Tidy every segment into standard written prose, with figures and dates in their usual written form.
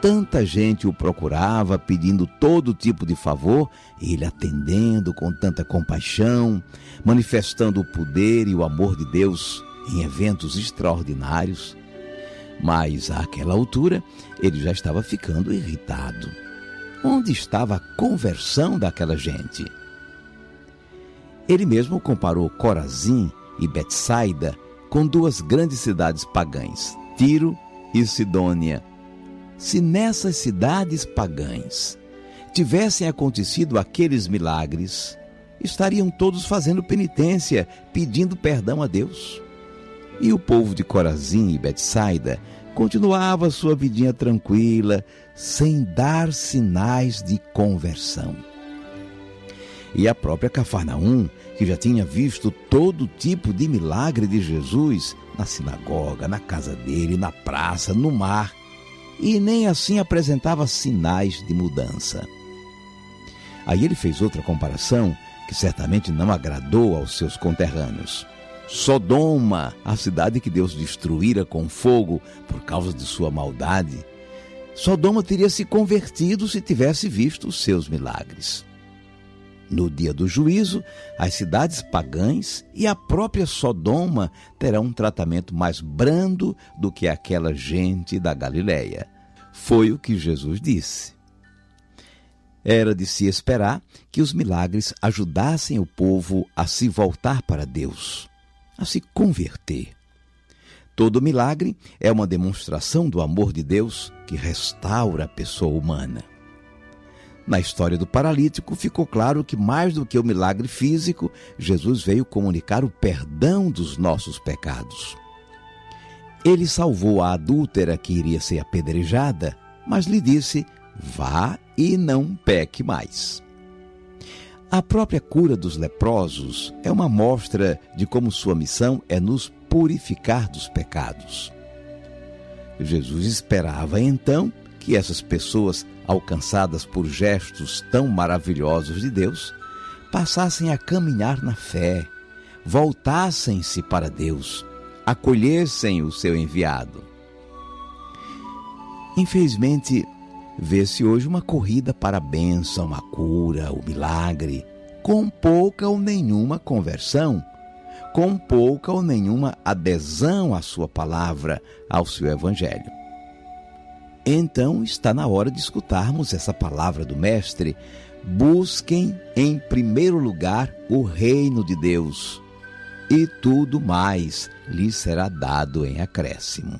tanta gente o procurava pedindo todo tipo de favor, ele atendendo com tanta compaixão, manifestando o poder e o amor de Deus em eventos extraordinários. Mas, àquela altura, ele já estava ficando irritado. Onde estava a conversão daquela gente? Ele mesmo comparou Corazim e Betsaida com duas grandes cidades pagãs, Tiro e Sidônia. Se nessas cidades pagãs tivessem acontecido aqueles milagres, estariam todos fazendo penitência, pedindo perdão a Deus. E o povo de Corazim e Betsaida continuava sua vidinha tranquila, sem dar sinais de conversão. E a própria Cafarnaum, que já tinha visto todo tipo de milagre de Jesus na sinagoga, na casa dele, na praça, no mar, e nem assim apresentava sinais de mudança. Aí ele fez outra comparação que certamente não agradou aos seus conterrâneos. Sodoma, a cidade que Deus destruíra com fogo por causa de sua maldade, Sodoma teria se convertido se tivesse visto os seus milagres. No dia do juízo, as cidades pagãs e a própria Sodoma terão um tratamento mais brando do que aquela gente da Galileia. Foi o que Jesus disse. Era de se esperar que os milagres ajudassem o povo a se voltar para Deus, a se converter. Todo milagre é uma demonstração do amor de Deus que restaura a pessoa humana. Na história do paralítico, ficou claro que mais do que o milagre físico, Jesus veio comunicar o perdão dos nossos pecados. Ele salvou a adúltera que iria ser apedrejada, mas lhe disse: vá e não peque mais. A própria cura dos leprosos é uma mostra de como sua missão é nos purificar dos pecados. Jesus esperava então que essas pessoas, alcançadas por gestos tão maravilhosos de Deus, passassem a caminhar na fé, voltassem-se para Deus, acolhessem o seu enviado. Infelizmente, vê-se hoje uma corrida para a bênção, a cura, o milagre, com pouca ou nenhuma conversão, com pouca ou nenhuma adesão à sua palavra, ao seu evangelho. Então está na hora de escutarmos essa palavra do Mestre: busquem em primeiro lugar o reino de Deus, e tudo mais lhes será dado em acréscimo.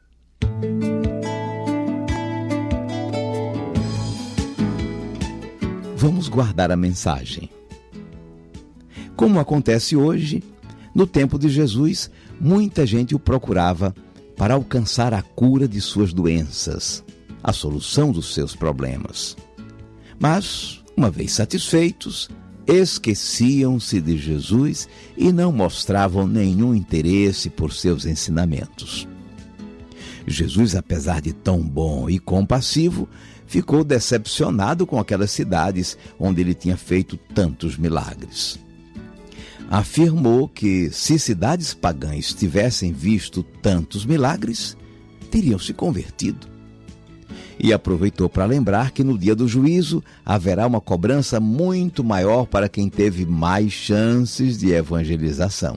Vamos guardar a mensagem. Como acontece hoje, no tempo de Jesus, muita gente o procurava para alcançar a cura de suas doenças, a solução dos seus problemas. Mas, uma vez satisfeitos, esqueciam-se de Jesus e não mostravam nenhum interesse por seus ensinamentos. Jesus, apesar de tão bom e compassivo, ficou decepcionado com aquelas cidades onde ele tinha feito tantos milagres. Afirmou que, se cidades pagãs tivessem visto tantos milagres, teriam se convertido. E aproveitou para lembrar que no dia do juízo haverá uma cobrança muito maior para quem teve mais chances de evangelização.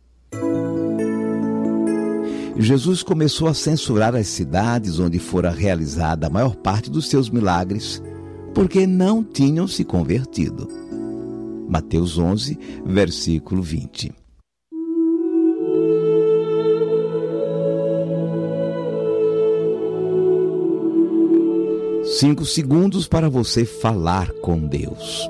Jesus começou a censurar as cidades onde fora realizada a maior parte dos seus milagres, porque não tinham se convertido. Mateus 11, versículo 20. Cinco segundos para você falar com Deus.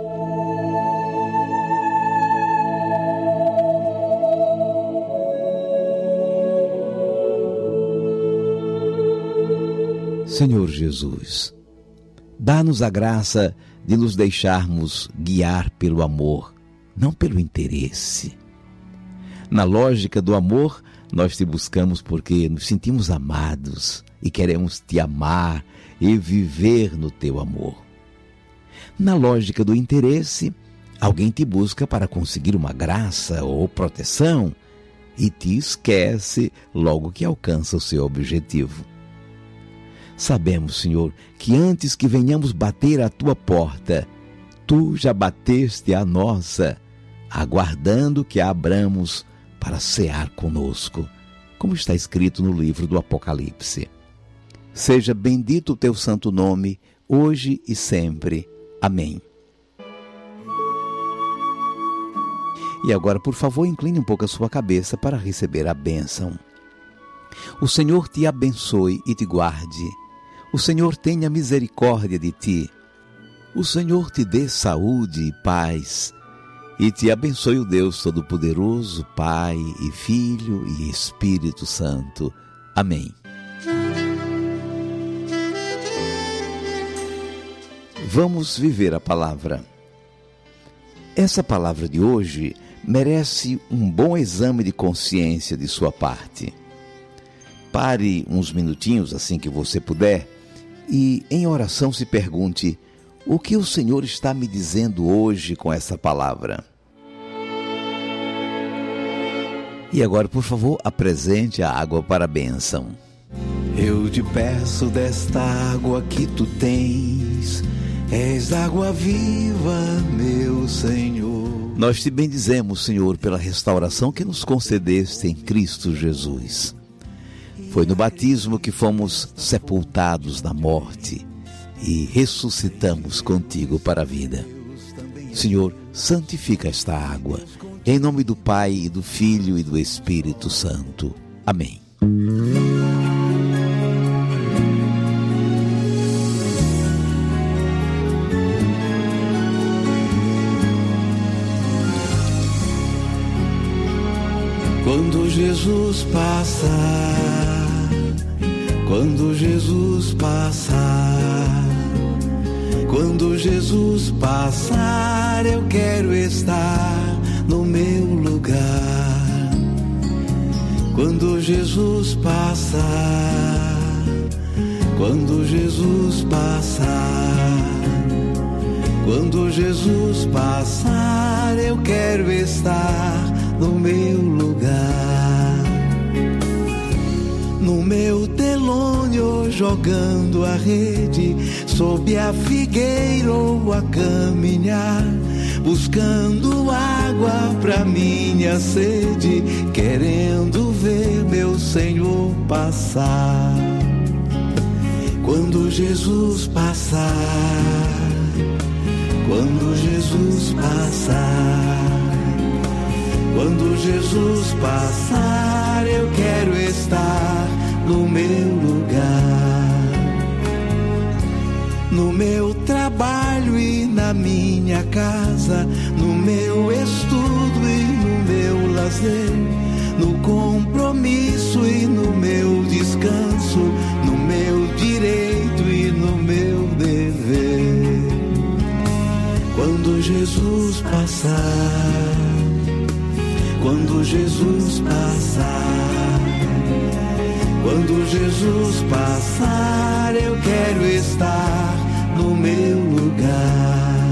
Senhor Jesus, dá-nos a graça de nos deixarmos guiar pelo amor, não pelo interesse. Na lógica do amor, nós te buscamos porque nos sentimos amados e queremos te amar e viver no teu amor. Na lógica do interesse, alguém te busca para conseguir uma graça ou proteção e te esquece logo que alcança o seu objetivo. Sabemos, Senhor, que antes que venhamos bater à tua porta, tu já bateste a nossa, aguardando que a abramos para cear conosco, como está escrito no livro do Apocalipse. Seja bendito o teu santo nome, hoje e sempre. Amém. E agora, por favor, incline um pouco a sua cabeça para receber a bênção. O Senhor te abençoe e te guarde. O Senhor tenha misericórdia de ti. O Senhor te dê saúde e paz. E te abençoe o Deus Todo-Poderoso, Pai e Filho e Espírito Santo. Amém. Vamos viver a palavra. Essa palavra de hoje merece um bom exame de consciência de sua parte. Pare uns minutinhos assim que você puder e em oração se pergunte: o que o Senhor está me dizendo hoje com essa palavra? E agora, por favor, apresente a água para a bênção. Eu te peço desta água que tu tens, és água viva, meu Senhor. Nós te bendizemos, Senhor, pela restauração que nos concedeste em Cristo Jesus. Foi no batismo que fomos sepultados na morte e ressuscitamos contigo para a vida. Senhor, santifica esta água, em nome do Pai, e do Filho e do Espírito Santo. Amém. Quando Jesus passar, quando Jesus passar, quando Jesus passar, eu quero estar no meu lugar. Quando Jesus passar, quando Jesus passar, quando Jesus passar, eu quero estar no meu lugar. No meu telônio jogando a rede, sob a figueira ou a caminhar, buscando água pra minha sede, querendo ver meu Senhor passar. Quando Jesus passar, quando Jesus passar, quando Jesus passar, eu quero estar no meu lugar. No meu trabalho e na minha casa, no meu estudo e no meu lazer, no compromisso e no meu descanso, no meu direito e no meu dever. Quando Jesus passar, quando Jesus passar, quando Jesus passar, eu quero estar no meu lugar.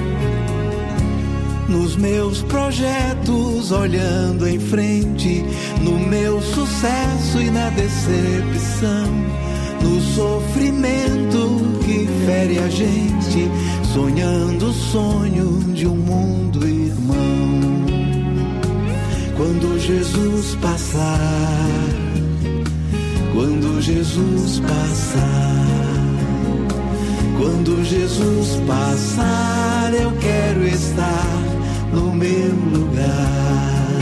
Nos meus projetos, olhando em frente, no meu sucesso e na decepção, no sofrimento que fere a gente, sonhando o sonho de um mundo irmão. Quando Jesus passar, quando Jesus passar, quando Jesus passar, eu quero estar no meu lugar.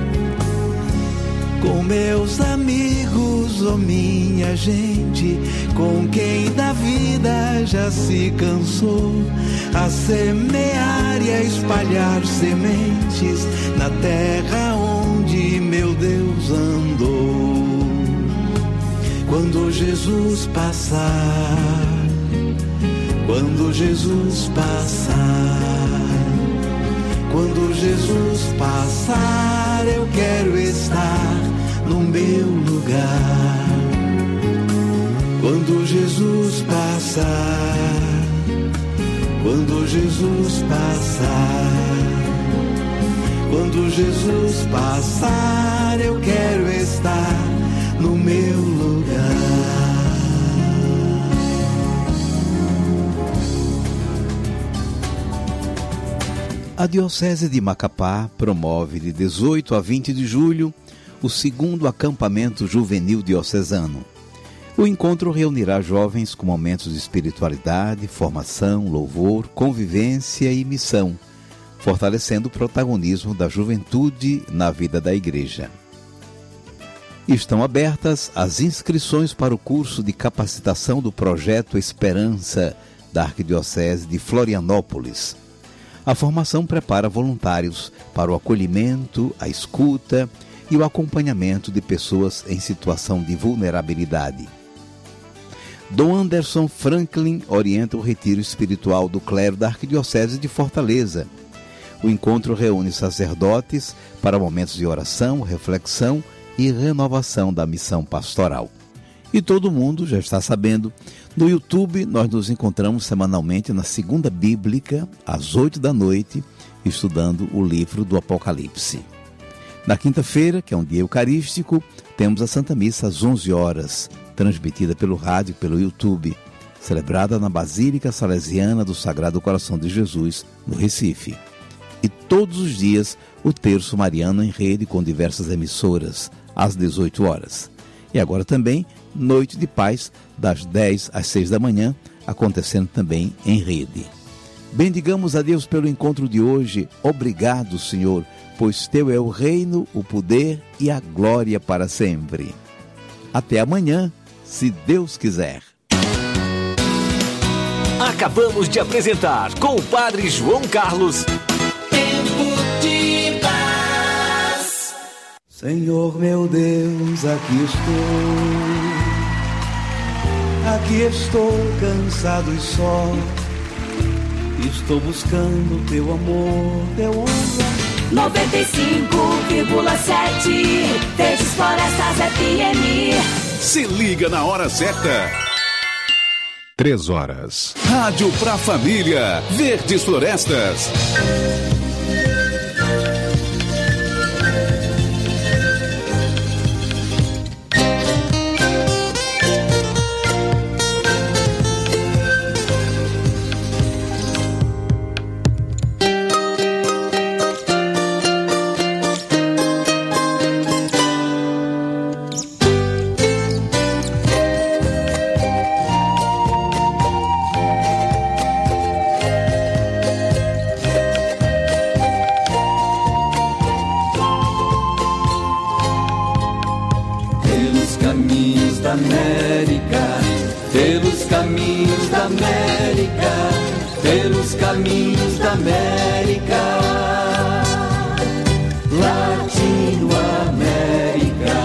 Com meus amigos ou minha gente, com quem da vida já se cansou, a semear e a espalhar sementes na terra onde meu Deus andou. Quando Jesus passar, quando Jesus passar, quando Jesus passar, eu quero estar no meu lugar. Quando Jesus passar, quando Jesus passar, quando Jesus passar, eu quero estar no meu lugar. A Diocese de Macapá promove de 18 a 20 de julho o 2º acampamento juvenil diocesano. O encontro reunirá jovens com momentos de espiritualidade, formação, louvor, convivência e missão, fortalecendo o protagonismo da juventude na vida da Igreja. Estão abertas as inscrições para o curso de capacitação do Projeto Esperança da Arquidiocese de Florianópolis. A formação prepara voluntários para o acolhimento, a escuta e o acompanhamento de pessoas em situação de vulnerabilidade. Dom Anderson Franklin orienta o retiro espiritual do clero da Arquidiocese de Fortaleza. O encontro reúne sacerdotes para momentos de oração, reflexão e renovação da missão pastoral. E todo mundo já está sabendo, no YouTube nós nos encontramos semanalmente na Segunda Bíblica, às 8 da noite, estudando o livro do Apocalipse. Na quinta-feira, que é um dia eucarístico, temos a Santa Missa às 11 horas, transmitida pelo rádio e pelo YouTube, celebrada na Basílica Salesiana do Sagrado Coração de Jesus, no Recife. E todos os dias, o Terço Mariano em rede com diversas emissoras, às 18 horas. E agora também, Noite de Paz, das 10 às 6 da manhã, acontecendo também em rede. Bendigamos a Deus pelo encontro de hoje. Obrigado, Senhor, pois Teu é o reino, o poder e a glória para sempre. Até amanhã, se Deus quiser. Acabamos de apresentar com o Padre João Carlos. Tempo de Paz. Senhor meu Deus, aqui estou cansado e só, estou buscando teu amor, teu honra. 95,7 Verdes Florestas FM. Se liga na hora certa. 3 horas. Rádio pra família. Verdes Florestas. Pelos caminhos da América, pelos caminhos da América, Latinoamérica.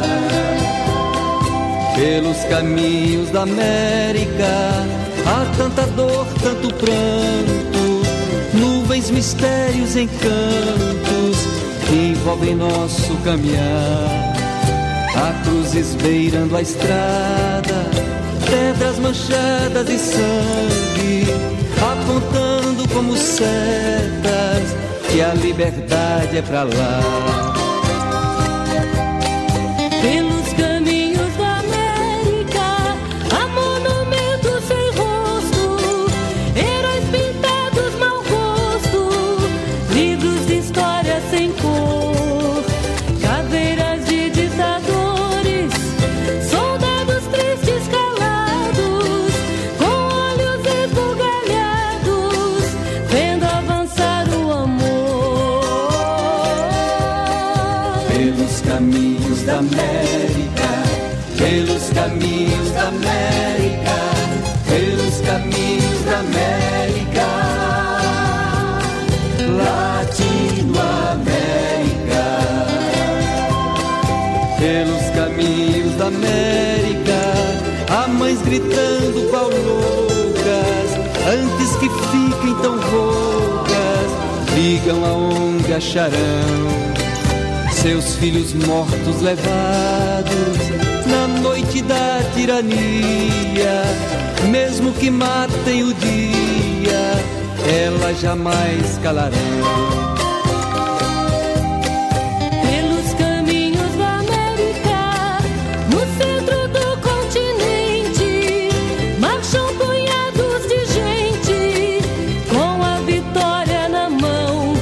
Pelos caminhos da América, há tanta dor, tanto pranto, nuvens, mistérios, encantos que envolvem nosso caminhar. Há cruzes beirando a estrada, pedras manchadas de sangue, apontando como setas que a liberdade é pra lá. Pelos caminhos da América, há monumentos sem rosto, heróis pintados mau gosto, livros de história sem cor, caveiras de ditadores, soldados tristes calados, com olhos esbugalhados, vendo avançar o amor. Pelos caminhos da América, pelos caminhos da América, pelos caminhos da América, Latinoamérica. Pelos caminhos da América, há mães gritando qual loucas, antes que fiquem tão roucas, digam aonde acharão seus filhos mortos levados na noite da tirania. Mesmo que matem o dia, elas jamais calarão. Pelos caminhos da América, no centro do continente, marcham punhados de gente, com a vitória na mão,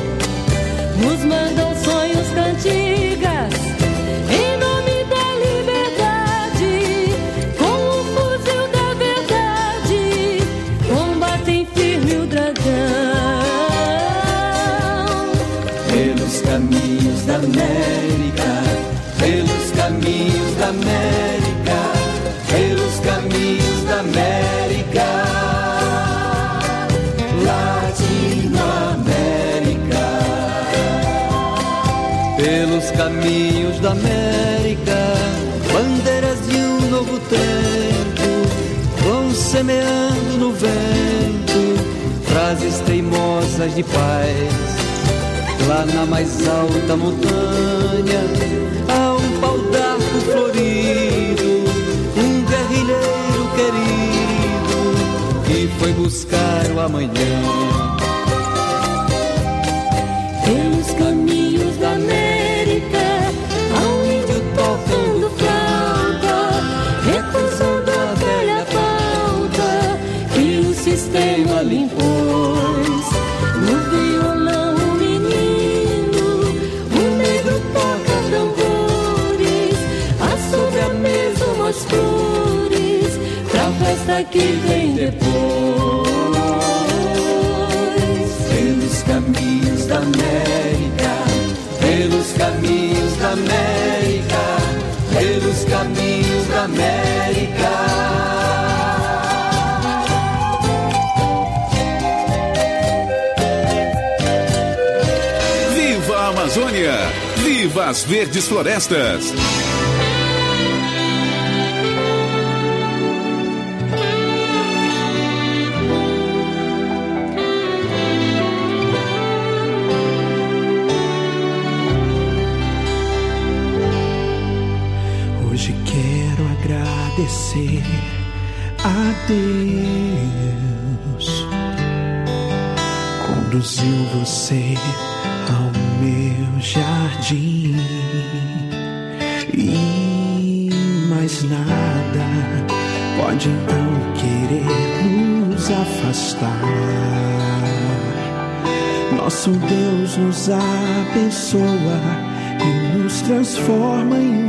semeando no vento frases teimosas de paz. Lá na mais alta montanha há um pau d'arco florido, um guerrilheiro querido que foi buscar o amanhã. Pelos caminhos da América há um índio tocando flauta, recusando a velha pauta que o sistema lhe impôs. No violão o menino, o negro toca tambores, há sobre a mesa umas flores pra festa que vem depois. Pelos caminhos da América, pelos caminhos da América, pelos caminhos da América. Viva a Amazônia! Viva as verdes florestas! Hoje quero agradecer a Deus. Conduziu você ao meu jardim e mais nada pode então querer nos afastar. Nosso Deus nos abençoa e nos transforma em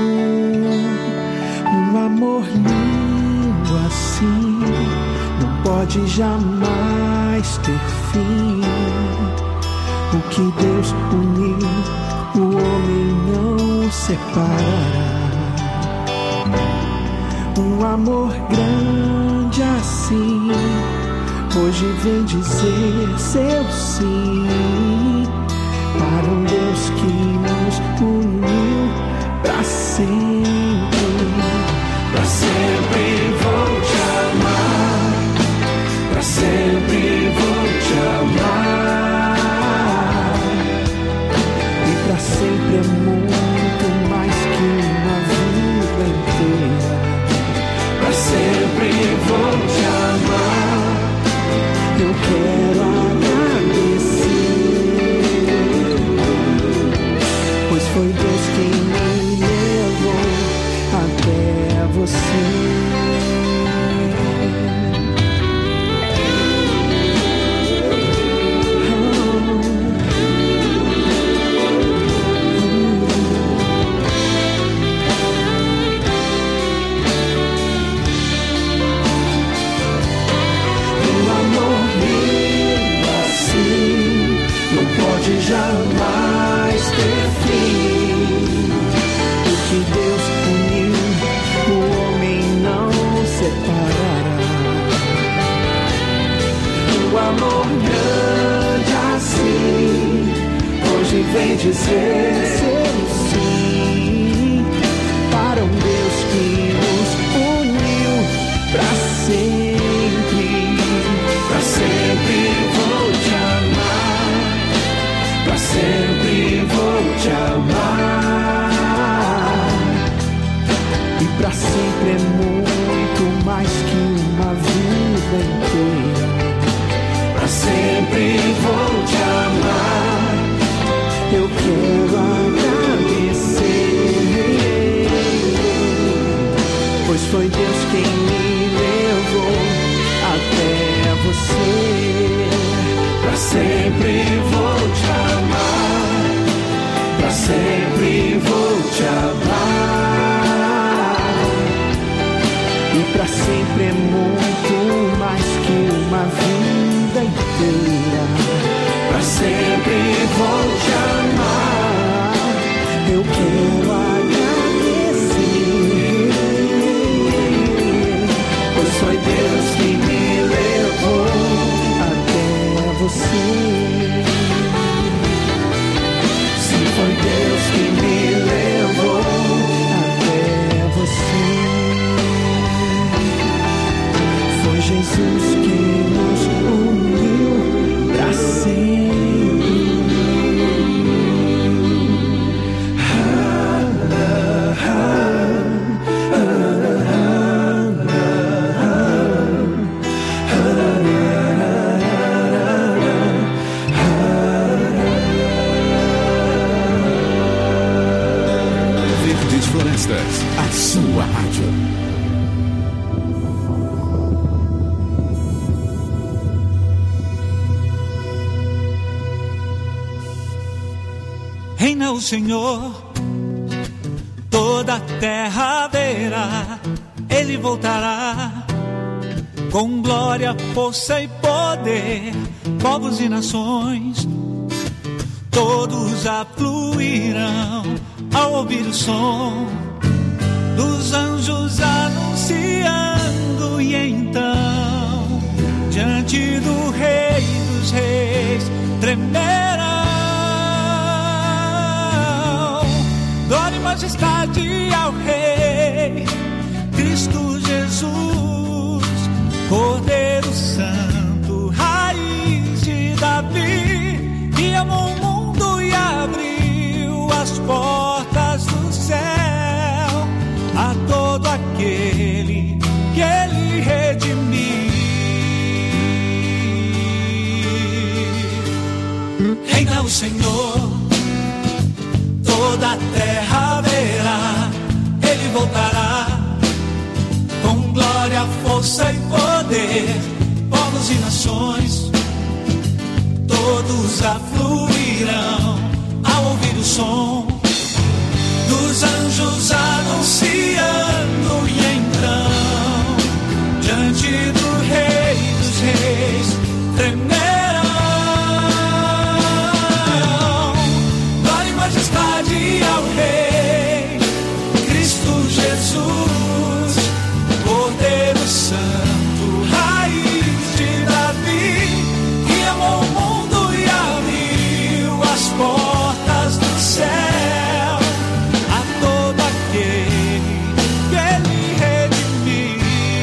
um amor lindo assim. Não pode jamais ter fim. O que Deus uniu, o homem não separará. Um amor grande assim, hoje vem dizer seu sim para um Deus que nos uniu pra sempre. Pra sempre vou te amar, pra sempre vou te amar. Pra sempre é muito mais que uma vida inteira. Pra sempre vou te amar. Eu quero agradecer, pois foi Deus quem me levou até você. Jamais ter fim. O que Deus uniu, o homem não separará. Um amor grande assim, hoje vem dizer seu sim para um Deus que nos uniu pra sempre. Pra sempre vou te amar, pra sempre vou te amar. E pra sempre é muito mais que uma vida inteira. Pra sempre vou te amar. Eu quero agradecer, pois foi Deus quem me levou Jesus que nos uniu pra sempre. Verdes Florestas, a sua rádio. Reina o Senhor, toda a terra verá, Ele voltará com glória, força e poder. Povos e nações, todos afluirão ao ouvir o som dos anjos anunciando. E então, diante do Rei dos Reis, tremerão. Glória e majestade ao Rei, Cristo Jesus, Cordeiro Santo, raiz de Davi, que amou o mundo e abriu as portas do céu a todo aquele que Ele redimiu. Reina o Senhor, toda a terra verá, Ele voltará com glória, força e poder. Povos e nações, todos afluirão ao ouvir o som dos anjos anunciando. E então, diante do Rei dos Reis, tremerão. Glória e majestade ao Rei, Cristo Jesus, Cordeiro Santo, raiz de Davi, que amou o mundo e abriu as portas do céu a todo aquele que Ele redimiu.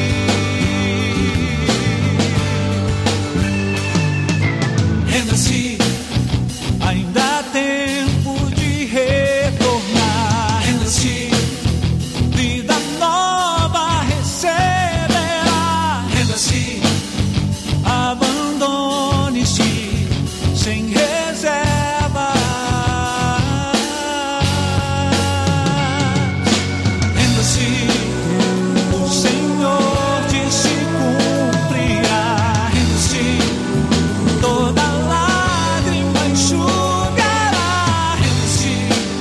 Renda-se, ainda há tempo de retornar. Renda-se, vida nova receberá. Renda-se, abandone-se sem reserva. Renda-se, o Senhor te se cumprirá. Renda-se, toda lágrima enxugará. Renda-se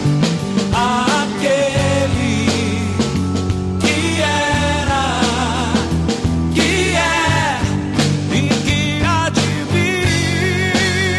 àquele que era, que é e que há de vir.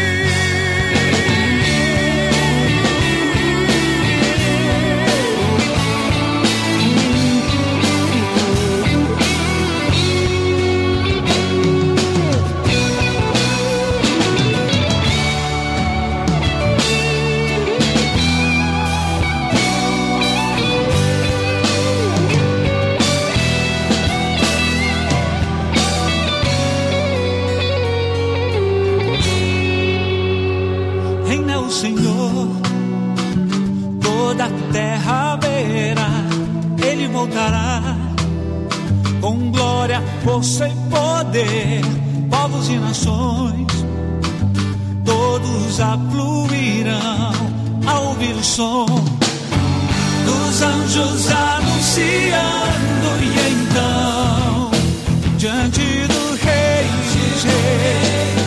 Reina o Senhor, toda a terra verá, Ele voltará com glória, força e poder. Povos e nações, todos afluirão ao ouvir o som dos anjos anunciando. E então, diante do Rei dos Reis,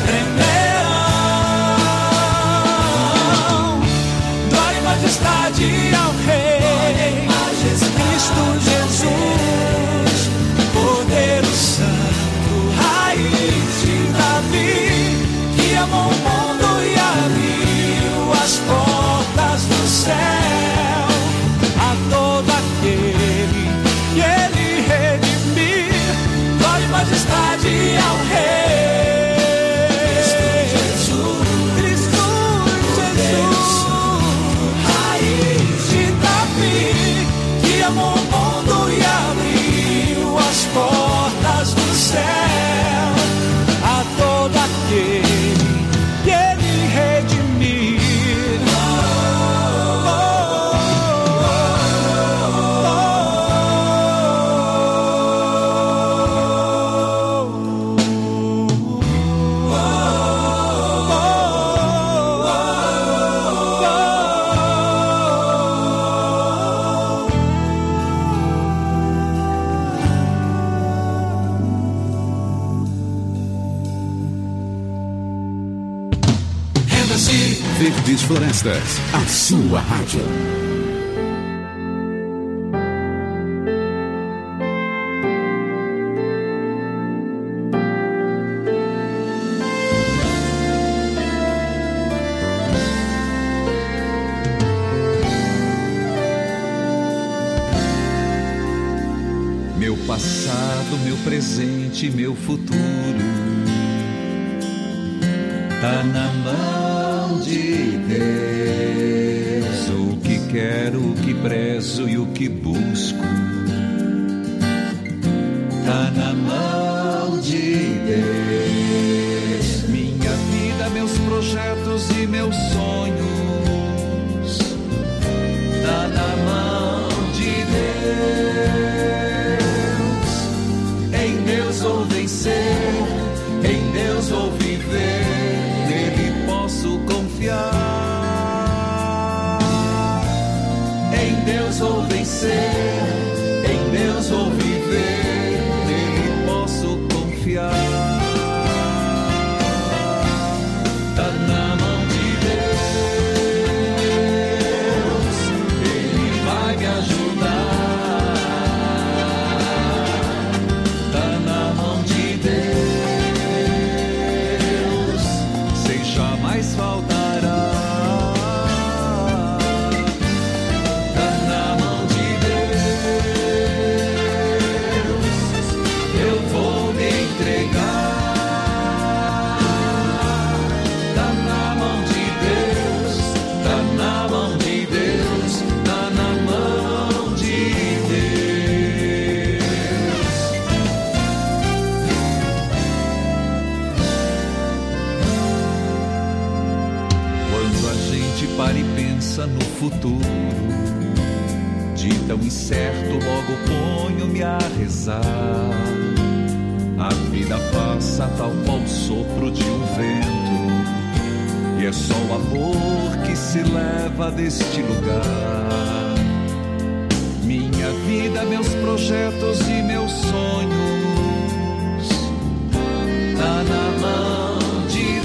tremerão. Glória e majestade ao Rei, Cristo Jesus, Cordeiro Santo, raiz de Davi, que amou o mundo e abriu as portas do céu a todo aquele que Ele redimir. Glória e majestade Verdes Florestas, a sua rádio. Meu passado, meu presente, meu futuro tá na mão de Deus. O que quero, o que prezo e o que busco tá na mão de Deus. Minha vida, meus projetos e meus sonhos tá na mão de Deus. Em Deus vou vencer, em Deus vou viver, nele posso confiar. Em Deus vou vencer, em Deus vou viver, nele posso confiar. Tá na mão de Deus, Ele vai me ajudar. Tá na mão de Deus, sem jamais faltará. Tá na mão de Deus, eu vou me entregar. Tá na mão de Deus, tá na mão de Deus, tá na mão de Deus. Quando a gente para e pensa no futuro, de tão incerto logo ponho-me a rezar. A vida passa tal qual o sopro de um vento, e é só o amor que se leva deste lugar. Minha vida, meus projetos e meus sonhos tá na mão de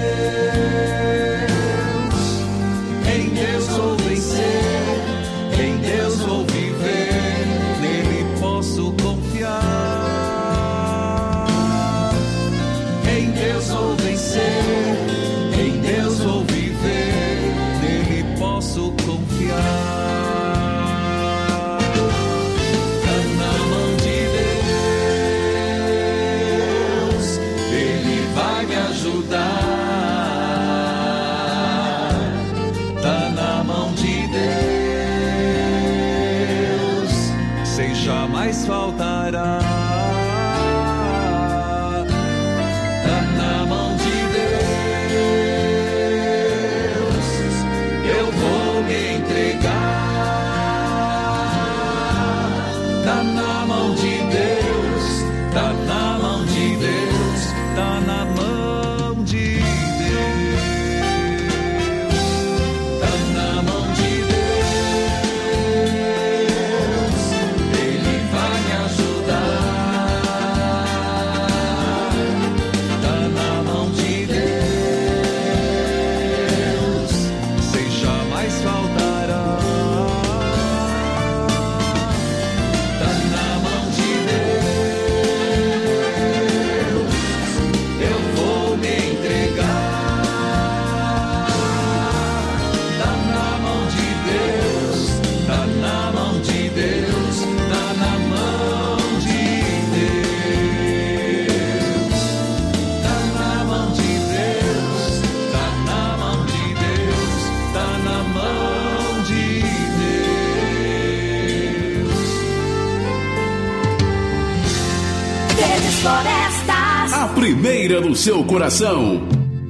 Deus. Em Deus vou vencer, em Deus vou viver, nele posso confiar. Em Deus vou vencer, em Deus vou viver, nele posso confiar. Tá na mão de Deus, Ele vai me ajudar. Tá na mão de Deus, sem jamais faltará. Tá na mão de Deus, eu vou me entregar. Tá na mão de Deus, tá na mão de Deus, tá na mão de Deus. Tá na mão de Deus, Ele vai me ajudar. Tá na mão de Deus, sem jamais faltará. Tá na mão de Deus, eu vou me entregar. Tá na mão de Deus, tá na mão de Deus, tá na mão de Deus. Tá na mão de Deus, tá na mão de Deus, tá na mão de Deus. Verdes Florestas. A primeira no seu coração.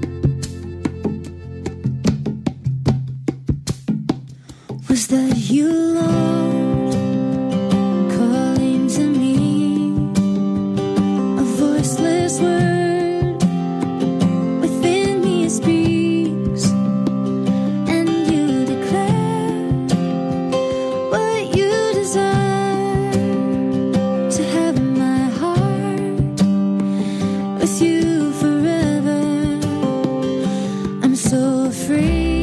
Was that you, Lord, calling to me? A voiceless word within me speaks, and you declare what you desire to have in my heart. With you forever, I'm so free.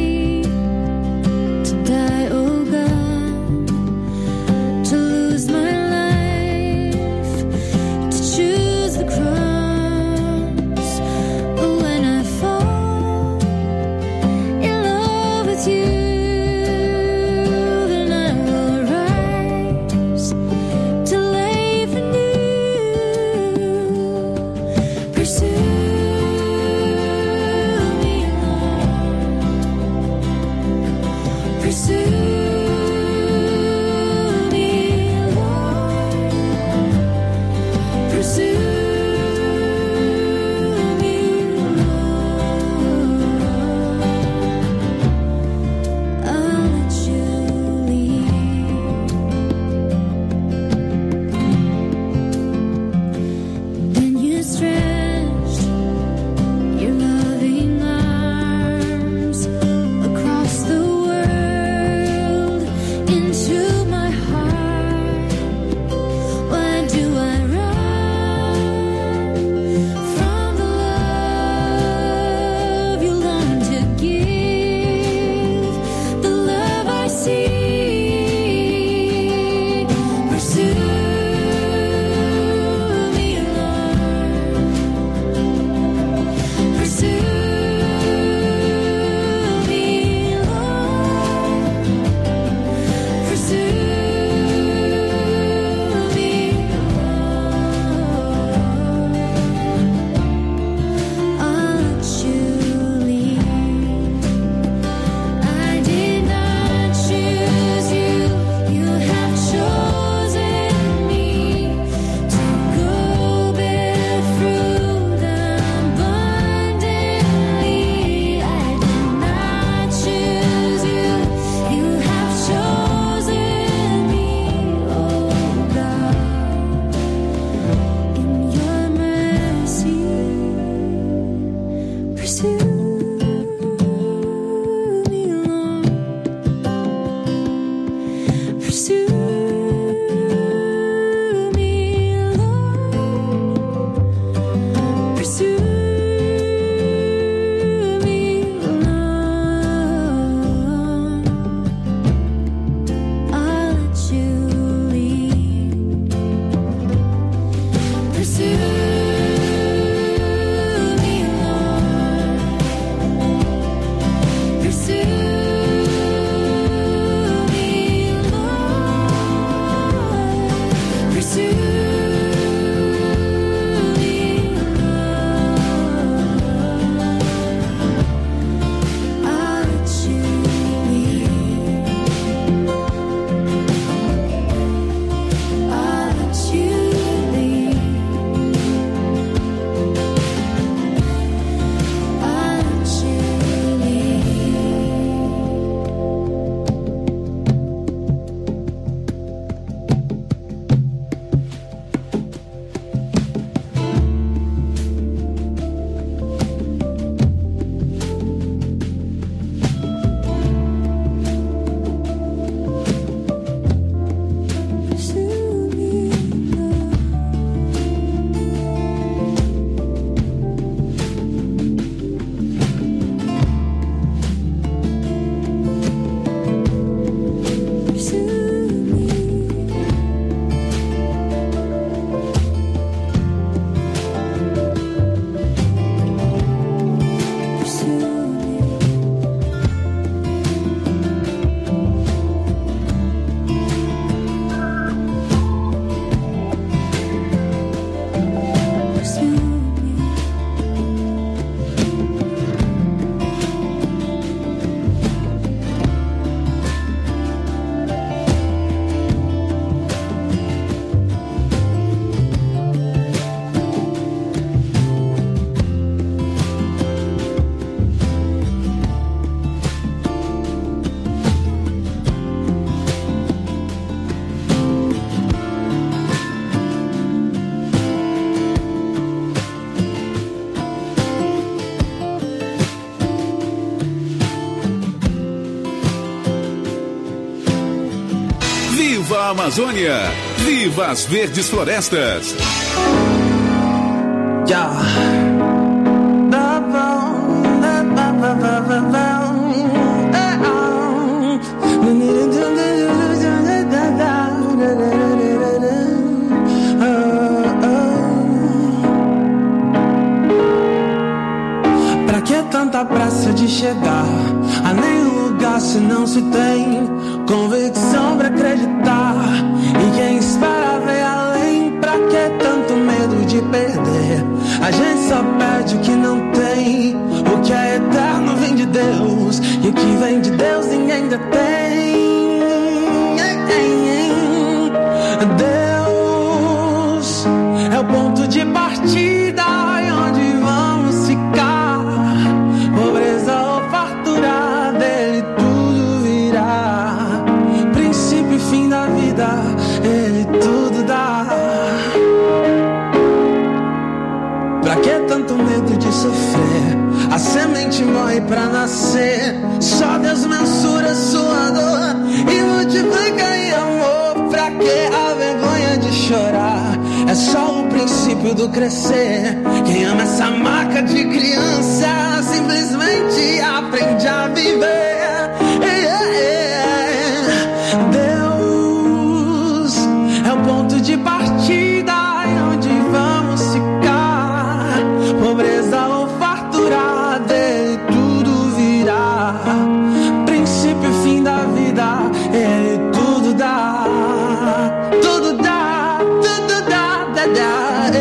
Viva a Amazônia! Viva as verdes florestas! Pra que tanta pressa de chegar a nenhum lugar se não se tem convicção pra acreditar? E quem espera ver além, pra que tanto medo de perder? A gente só perde o que não tem. O que é eterno vem de Deus, e o que vem de Deus ninguém detém. Deus é o ponto de partida e onde vamos ficar. Pobreza ou fartura, dele tudo virá. Princípio e fim da vida, ele tudo dá. Pra que tanto medo de sofrer? A semente morre pra nascer. Só Deus mensura sua dor e multiplica em amor. Pra que a vergonha de chorar? É só o princípio do crescer. Quem ama essa marca de criança simplesmente aprende a viver. Deus é o ponto de partida e onde vamos ficar. Pobreza ou fartura, dele tudo virá. Princípio e fim da vida, ele tudo dá. Tudo dá, tudo dá, dá, dá.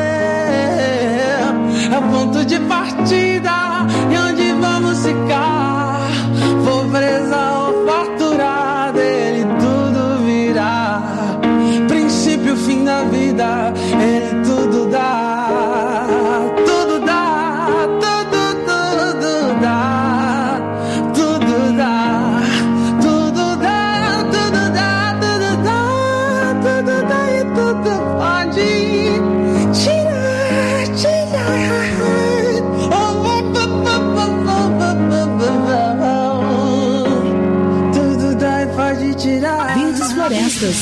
É o ponto de partida e onde vamos ficar. Pobreza ou fartura, dele tudo virá. Princípio, fim da vida, ele tudo dá. Tudo dá, tudo, tudo dá. Tudo dá, tudo dá, tudo dá, tudo dá. Tudo dá e tudo pode tirar, tirar. Tudo dá e pode tirar. Verdes Florestas.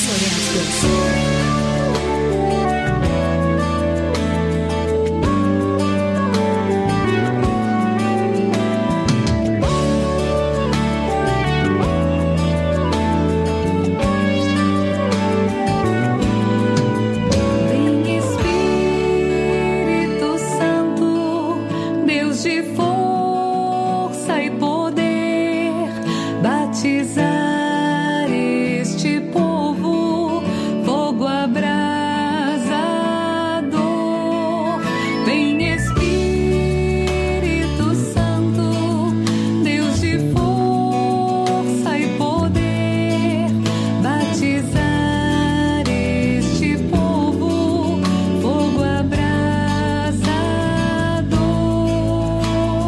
Vem Espírito Santo, Deus de força e poder, batizar este povo, fogo abrasador. Vem Espírito Santo, Deus de força e poder, batizar este povo, fogo abrasador.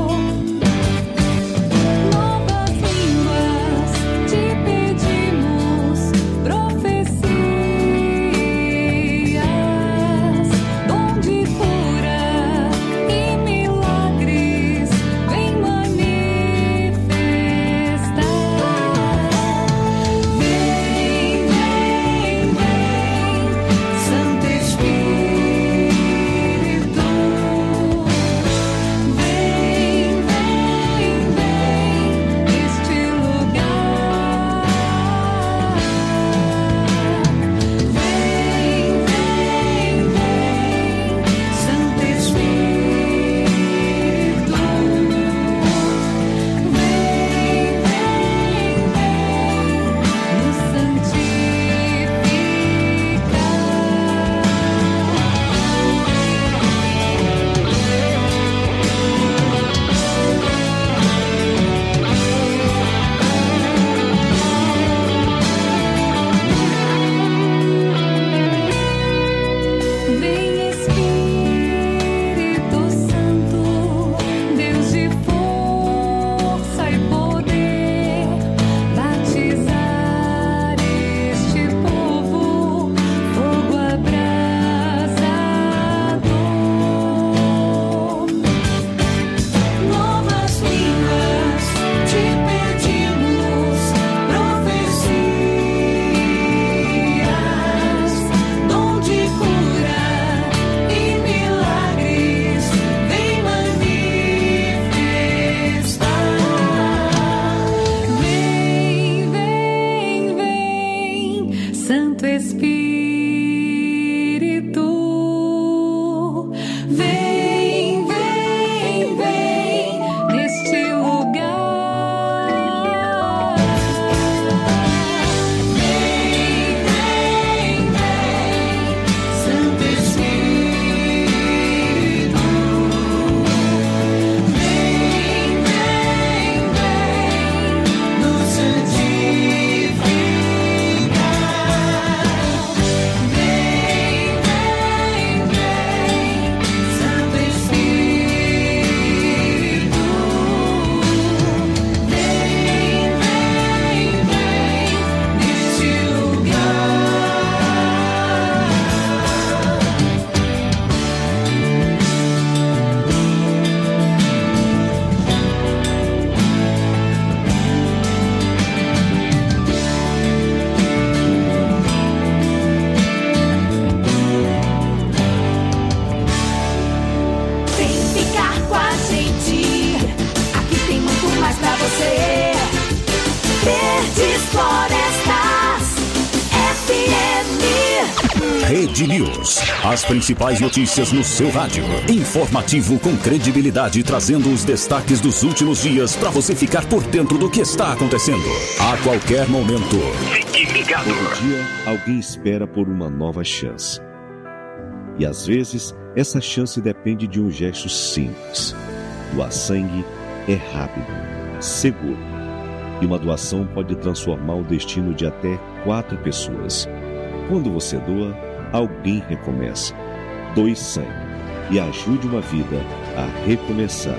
Verde News. As principais notícias no seu rádio. Informativo com credibilidade, trazendo os destaques dos últimos dias para você ficar por dentro do que está acontecendo. A qualquer momento. Fique ligado. Todo dia, alguém espera por uma nova chance. E às vezes, essa chance depende de um gesto simples. Doar sangue é rápido, seguro. E uma doação pode transformar o destino de até 4 pessoas. Quando você doa, alguém recomeça. Doe sangue e ajude uma vida a recomeçar.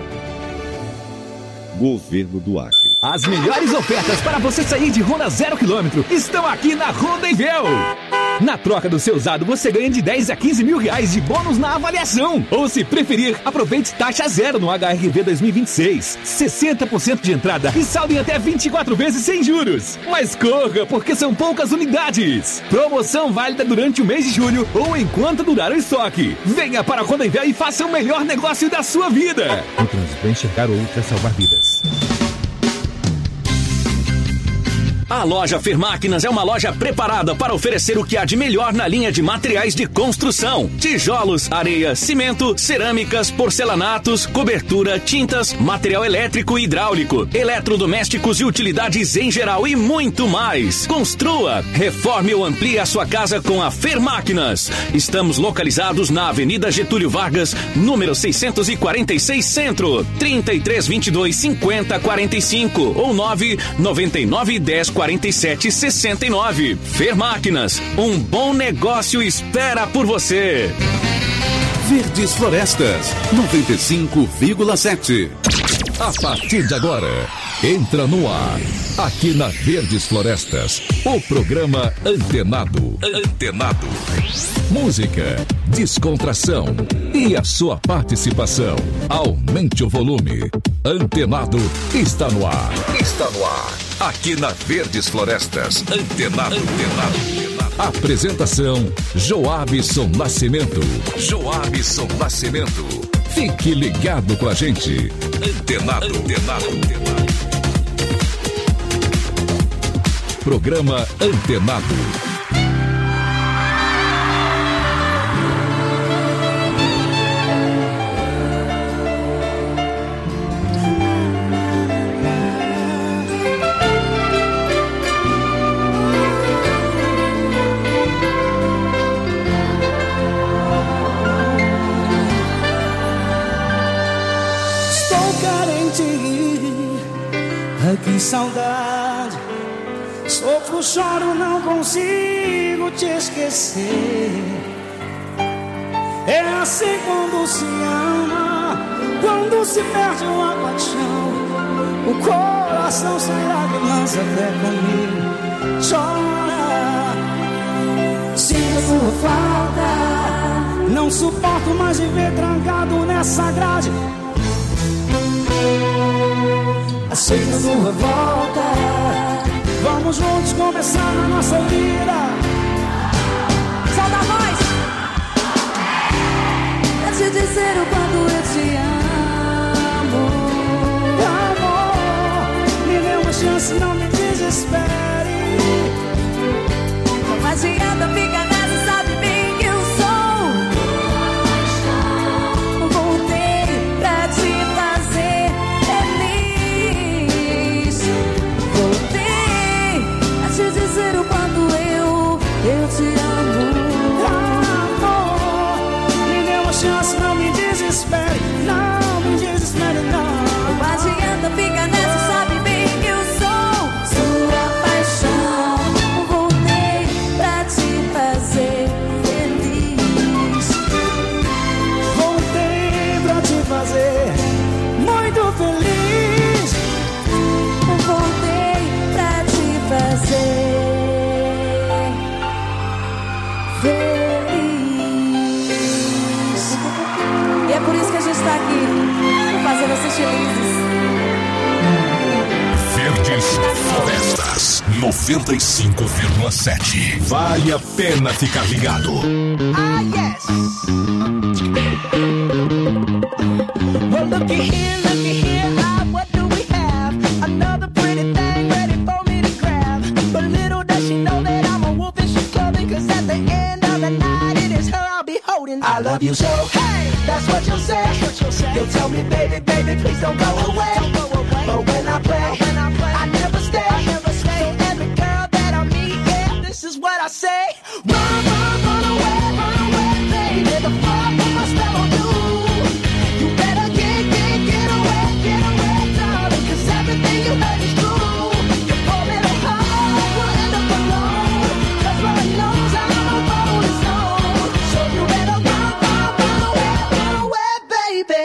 Governo do Acre. As melhores ofertas para você sair de Honda 0 km estão aqui na Honda Envel. Na troca do seu usado, você ganha de 10 a 15 mil reais de bônus na avaliação. Ou, se preferir, aproveite taxa zero no HRV 2026. 60% de entrada e saldo em até 24 vezes sem juros. Mas corra, porque são poucas unidades. Promoção válida durante o mês de julho ou enquanto durar o estoque. Venha para a Honda Envel e faça o melhor negócio da sua vida. No trânsito, para enxergar ou para salvar vidas. A loja Fermáquinas é uma loja preparada para oferecer o que há de melhor na linha de materiais de construção: tijolos, areia, cimento, cerâmicas, porcelanatos, cobertura, tintas, material elétrico e hidráulico, eletrodomésticos e utilidades em geral e muito mais. Construa, reforme ou amplie a sua casa com a Fermáquinas. Estamos localizados na Avenida Getúlio Vargas, número 646 Centro, 3322-5045 ou 999104769. Fermáquinas, um bom negócio espera por você. Verdes Florestas, 95,7. A partir de agora, entra no ar, aqui na Verdes Florestas, o programa Antenado. Antenado. Música, descontração e a sua participação. Aumente o volume. Antenado está no ar. Está no ar. Aqui na Verdes Florestas. Antenado. Antenado. Apresentação: Joabson Nascimento. Joabson Nascimento. Fique ligado com a gente. Antenado. Antenado. Programa Antenado. Que saudade, sofro, choro, não consigo te esquecer. É assim quando se ama, quando se perde uma paixão. O coração sem lágrimas até comigo chora. Sinto tua falta, não suporto mais viver trancado nessa grade. Aceita tua volta, vamos juntos começar a nossa vida. Solta a voz! Quero te dizer o quanto eu te amo. Amor, me dê uma chance, não me desespere. Não adianta ficar nessa, sabe bem que eu sou. Voltei pra te fazer dizer o quanto eu te amo. Amor, me dê uma chance, não me desespere. Não me desespere, não. Não adianta ficar nessa, sabe bem que eu sou sua paixão. Voltei pra te fazer feliz. Voltei pra te fazer muito feliz. Voltei pra te fazer feliz. E é por isso que a gente tá aqui, pra fazer vocês felizes. Verdes Florestas 95,7. Vale a pena ficar ligado. Ah, yes. Well, looky here, what do we have? Another pretty thing ready for me to grab. But little does she know that I'm a wolf and she's coming, 'cause at the end of the night it You'll tell me, baby, baby, please don't go away. But when I play, I never stay. So every girl that I meet, yeah, this is what I say. Run, run away, baby. The fire put my spell on you. You better get away, darling, 'cause everything you heard is true. You call me the heart, we'll end up alone. 'Cause Lord knows I'm a rolling stone. So you better run away, baby.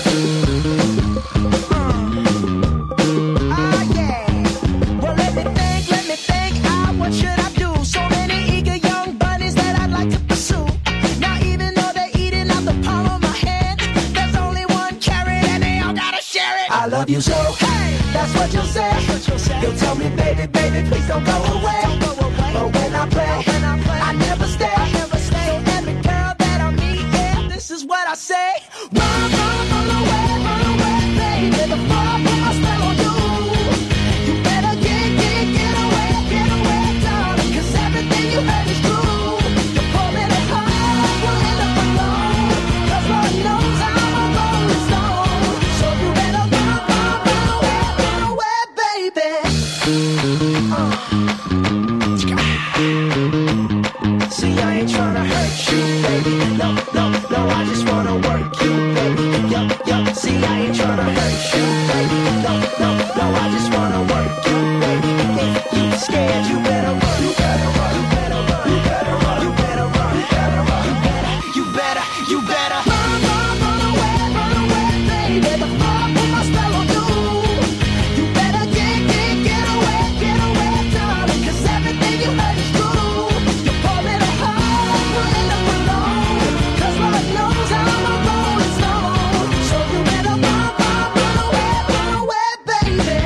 Well, let me think, what should I do? So many eager young bunnies that I'd like to pursue. Now even though they're eating out the palm of my hand, there's only one carrot and they all gotta share it. I love you so, hey, that's what you'll say. You'll tell me, baby, baby, please don't go away. But when I play, I never stay. So every girl that I meet, yeah, this is what I say. Run away, baby. The fire put my spell on you. You better get away, darling, 'cause everything you heard is true. You call me the heart, we'll end up alone. 'Cause Lord knows I'm a rolling stone. So you better run away, baby. See, I ain't tryna hurt you, baby. No, I just wanna work you, baby. Yo, see, I ain't tryna hurt you, baby. No, I just wanna work you, baby. If you scared, you better run. You better run. You better run. You better run. You better run. You better run. You better. Run away, baby. The fire put my spell on you. You better get away, darling, 'cause everything you heard is true. You call me the heart, we'll end up alone. 'Cause Lord knows I'm a rolling stone. So you better run away, baby.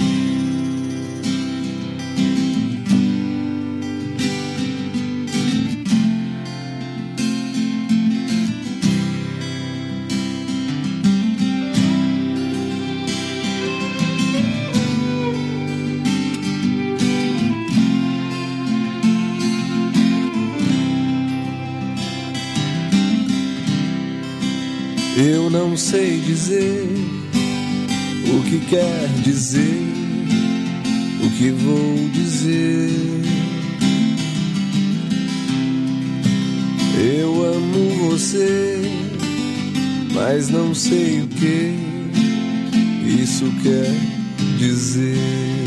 Eu não sei dizer o que quer dizer, o que vou dizer. Eu amo você, mas não sei o que isso quer dizer.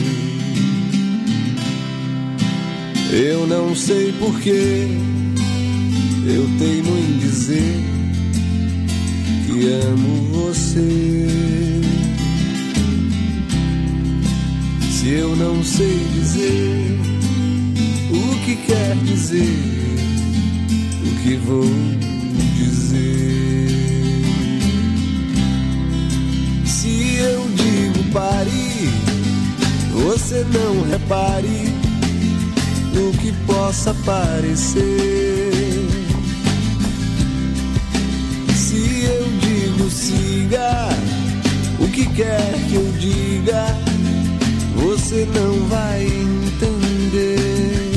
Eu não sei porquê, eu teimo em dizer que amo você. Se eu não sei dizer o que quer dizer, o que vou dizer. Se eu digo pare, você não repare no que possa parecer. Se eu digo siga, o que quer que eu diga, você não vai entender.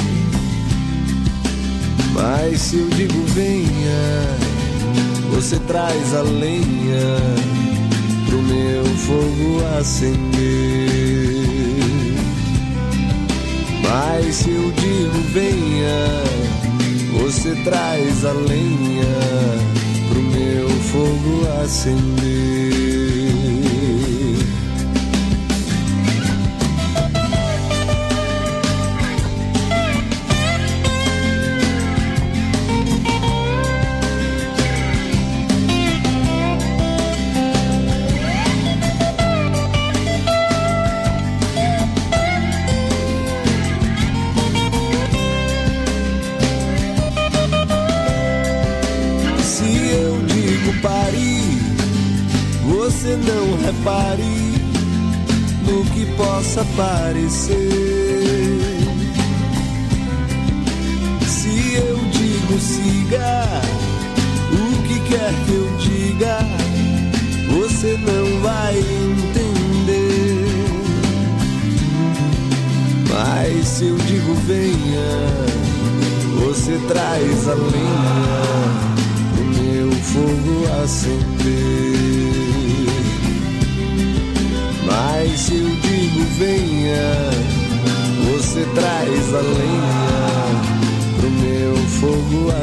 Mas se eu digo venha, você traz a lenha pro meu fogo acender. Mas se eu digo venha, você traz a lenha pro meu fogo acender. Você não repare no que possa parecer. Se eu digo siga, o que quer que eu diga, você não vai entender. Mas se eu digo venha, você traz a lenha pro meu fogo acender.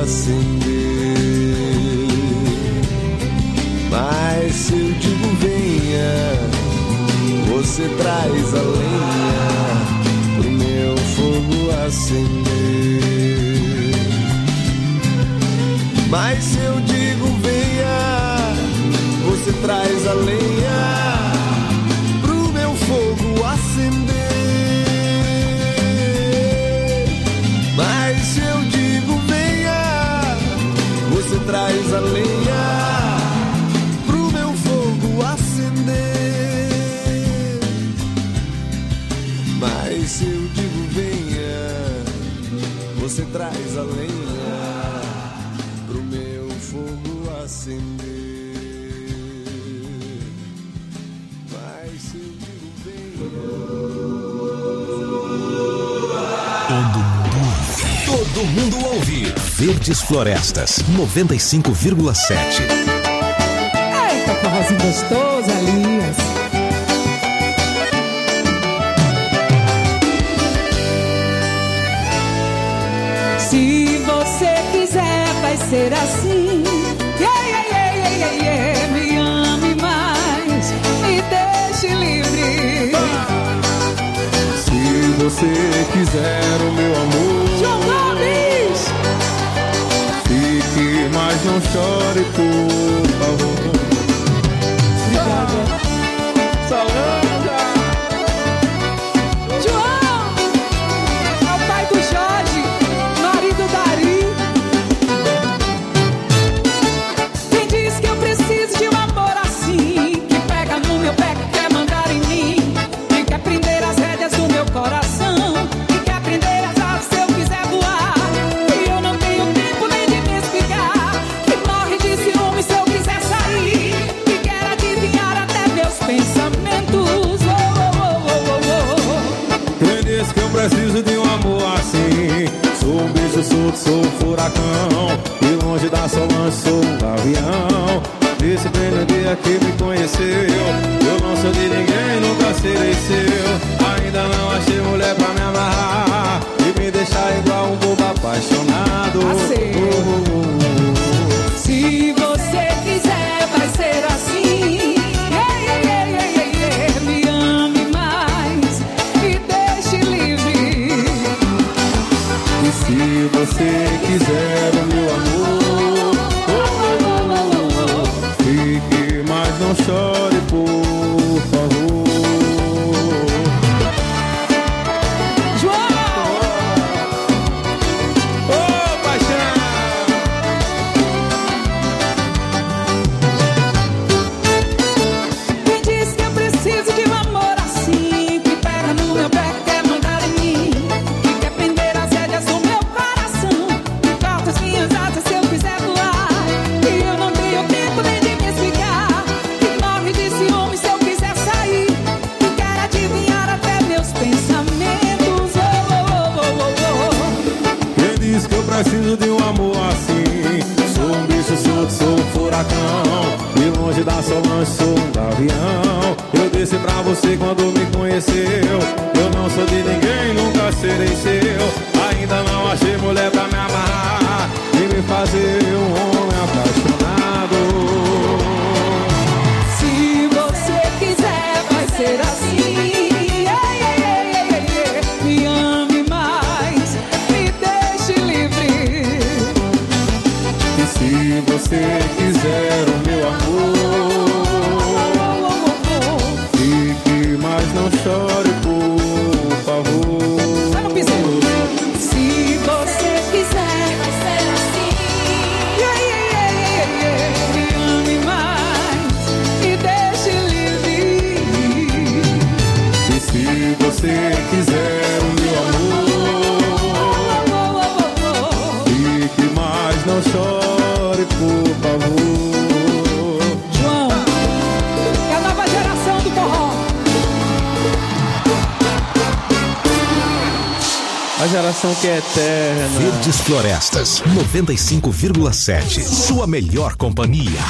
acender. Mas se eu digo venha, você traz a lenha pro meu fogo acender. Mas se eu digo venha, você traz a lenha pro meu fogo acender. Mas se eu digo venha, você traz a lenha pro meu fogo acender. Mas se eu digo venha, você traz a lenha pro meu fogo acender. Mas se eu digo Todo mundo ouve. Verdes Florestas 95,7. Eita, forrozinho gostoso, Elias. Se você quiser, vai ser assim. Yeah, yeah, yeah, yeah, yeah, yeah. Me ame mais, me deixe livre. se você quiser o meu amor, João Gomes, fique, mas não chore, por favor. Obrigada. Salanga. João, é o pai do Jorge, marido da Ari. Quem diz que eu preciso de um amor assim, que pega no meu pé, que quer mandar em mim, que quer prender as rédeas do meu coração, que quer prender as asas se eu quiser voar, e eu não tenho tempo nem de me explicar, que morre de ciúme se eu quiser sair, que quer adivinhar até meus pensamentos. Quem disse que eu preciso de um amor assim? Sou um bicho solto, sou um furacão, e longe da Solange sou um avião. Disse bem no dia que me conheceu, eu não sou de ninguém, nunca serei seu. Ainda não achei mulher pra me amarrar e me deixar igual um bobo apaixonado. Se você quiser, vai ser assim. Yeah, yeah, yeah, yeah, yeah, yeah. Me ame mais, me deixe livre. E se você quiser o meu amor, fique, mas não chore, por favor. Quem diz que eu preciso de um amor assim, que pega no meu pé, que quer mandar em mim, que quer prender as rédeas do meu coração, que corta as minhas asas se eu quiser voar, e eu não tenho tempo nem de me explicar, que morre de ciúme se eu quiser sair, que quer adivinhar até meus pensamentos. Quem diz que eu preciso de um amor assim? Sou um bicho solto, sou um furacão, e longe da Solange sou um avião. Eu disse pra você quando me conheceu, eu não sou de ninguém, nunca serei seu. Ainda não achei mulher pra me amarrar e me fazer um homem apaixonado. Se você quiser, vai ser assim. Yeah, yeah, yeah, yeah, yeah, yeah. Me ame mais, me deixe livre. E se você quiser o meu amor, fique, mas não chore, por favor. Vai no piseiro. Se você quiser, vai ser assim. Yeah, yeah, yeah, yeah, yeah. Me ame mais, me deixe livre. E se você quiser o meu amor, fique, mas não chore, por favor. João, é a nova geração do forró. A geração que é eterna. Verdes Florestas 95,7. Sua melhor companhia.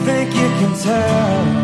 think you can tell